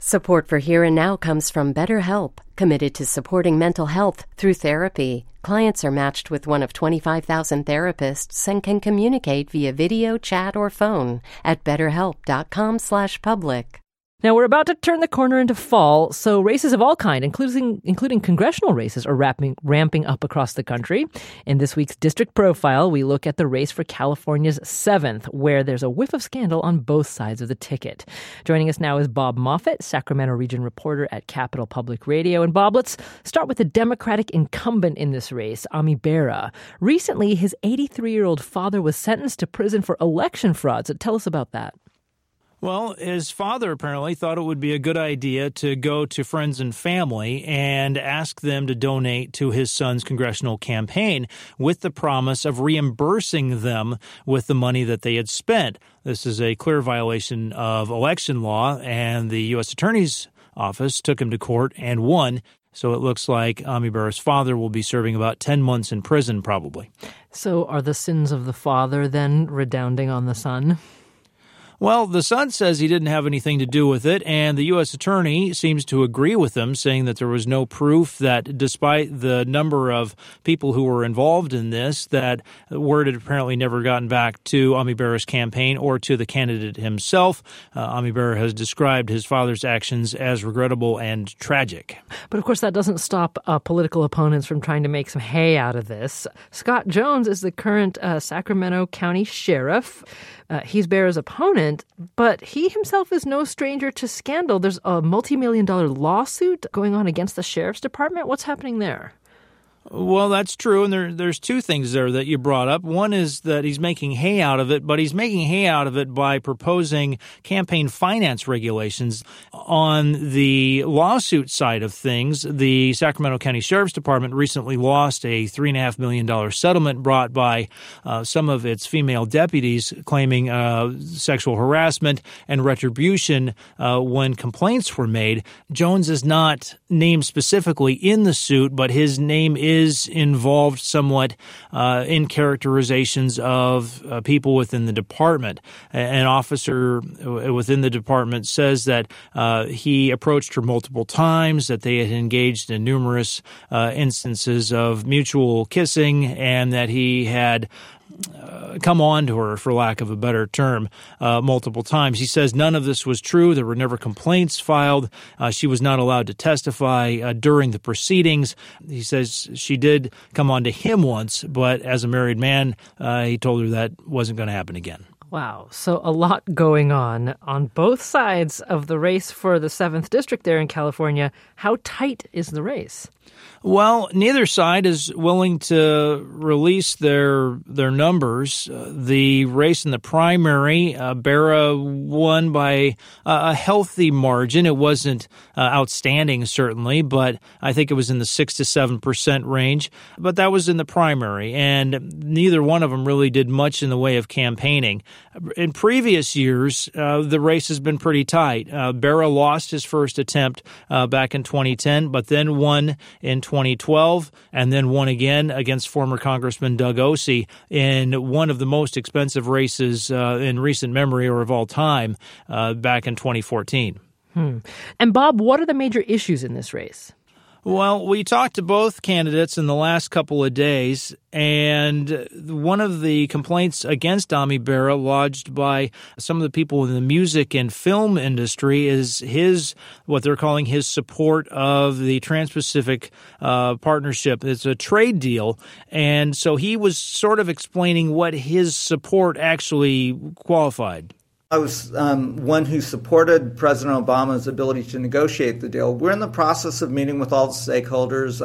Support for Here and Now comes from BetterHelp, committed to supporting mental health through therapy. Clients are matched with one of 25,000 therapists and can communicate via video, chat, or phone at betterhelp.com/public. Now, we're about to turn the corner into fall, so races of all kinds, including congressional races, are ramping up across the country. In this week's District Profile, we look at the race for California's 7th, where there's a whiff of scandal on both sides of the ticket. Joining us now is Bob Moffett, Sacramento region reporter at Capital Public Radio. And Bob, let's start with the Democratic incumbent in this race, Ami Bera. Recently, his 83-year-old father was sentenced to prison for election fraud. So tell us about that. Well, his father apparently thought it would be a good idea to go to friends and family and ask them to donate to his son's congressional campaign with the promise of reimbursing them with the money that they had spent. This is a clear violation of election law, and the U.S. Attorney's Office took him to court and won. So it looks like Ami Bera's father will be serving about 10 months in prison, probably. So are the sins of the father then redounding on the son? Well, the son says he didn't have anything to do with it, and the U.S. attorney seems to agree with him, saying that there was no proof that despite the number of people who were involved in this, that word had apparently never gotten back to Ami Bera's campaign or to the candidate himself. Ami Bera has described his father's actions as regrettable and tragic. But of course, that doesn't stop political opponents from trying to make some hay out of this. Scott Jones is the current Sacramento County Sheriff. He's Bera's opponent, but he himself is no stranger to scandal. There's a multi-million-dollar lawsuit going on against the sheriff's department. What's happening there? Well, that's true, and there's two things there that you brought up. One is that he's making hay out of it, but he's making hay out of it by proposing campaign finance regulations. On the lawsuit side of things, the Sacramento County Sheriff's Department recently lost a $3.5 million settlement brought by some of its female deputies claiming sexual harassment and retribution when complaints were made. Jones is not named specifically in the suit, but his name is involved somewhat in characterizations of people within the department. An officer within the department says that he approached her multiple times, that they had engaged in numerous instances of mutual kissing, and that he had come on to her, for lack of a better term, multiple times. He says none of this was true. There were never complaints filed. She was not allowed to testify during the proceedings. He says she did come on to him once, but as a married man, he told her that wasn't going to happen again. Wow. So a lot going on both sides of the race for the 7th District there in California. How tight is the race? Well, neither side is willing to release their numbers. The race in the primary, Bera won by a healthy margin. It wasn't outstanding, certainly, but I think it was in the 6 to 7% range. But that was in the primary, and neither one of them really did much in the way of campaigning. In previous years, the race has been pretty tight. Bera lost his first attempt back in 2010, but then won in 2012, and then won again against former Congressman Doug Ose in one of the most expensive races in recent memory or of all time back in 2014. And Bob, what are the major issues in this race? Well, we talked to both candidates in the last couple of days, and one of the complaints against Ami Bera lodged by some of the people in the music and film industry is what they're calling his support of the Trans-Pacific Partnership. It's a trade deal, and so he was sort of explaining what his support actually qualified. I was one who supported President Obama's ability to negotiate the deal. We're in the process of meeting with all the stakeholders,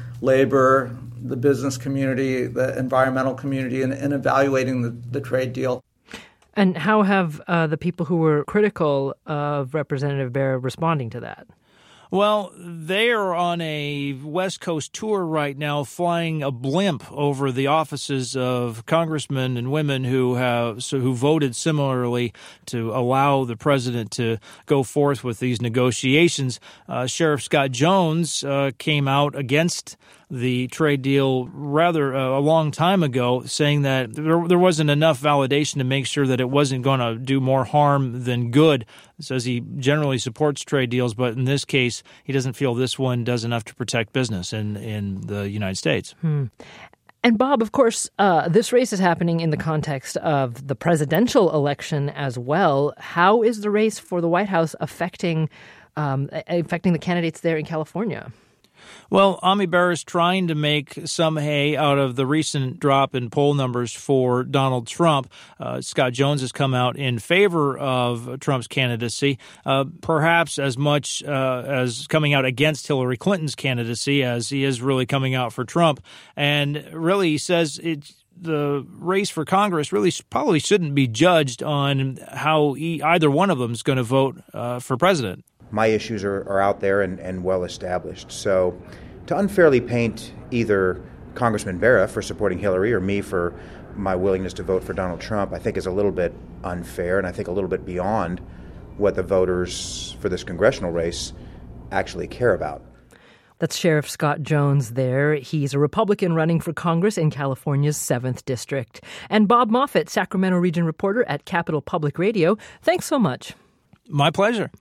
labor, the business community, the environmental community, and evaluating the trade deal. And how have the people who were critical of Representative Bera responding to that? Well, they are on a West Coast tour right now, flying a blimp over the offices of congressmen and women who voted similarly to allow the president to go forth with these negotiations. Sheriff Scott Jones came out against the trade deal rather a long time ago, saying that there wasn't enough validation to make sure that it wasn't going to do more harm than good. says he generally supports trade deals, but in this case, he doesn't feel this one does enough to protect business in the United States. And Bob, of course, this race is happening in the context of the presidential election as well. How is the race for the White House affecting the candidates there in California? Well, Ami Bera is trying to make some hay out of the recent drop in poll numbers for Donald Trump. Scott Jones has come out in favor of Trump's candidacy, perhaps as much as coming out against Hillary Clinton's candidacy as he is really coming out for Trump. And really, he says the race for Congress really probably shouldn't be judged on how either one of them is going to vote for president. My issues are out there and well established. So to unfairly paint either Congressman Bera for supporting Hillary or me for my willingness to vote for Donald Trump, I think is a little bit unfair and I think a little bit beyond what the voters for this congressional race actually care about. That's Sheriff Scott Jones there. He's a Republican running for Congress in California's 7th District. And Bob Moffett, Sacramento Region reporter at Capital Public Radio, thanks so much. My pleasure.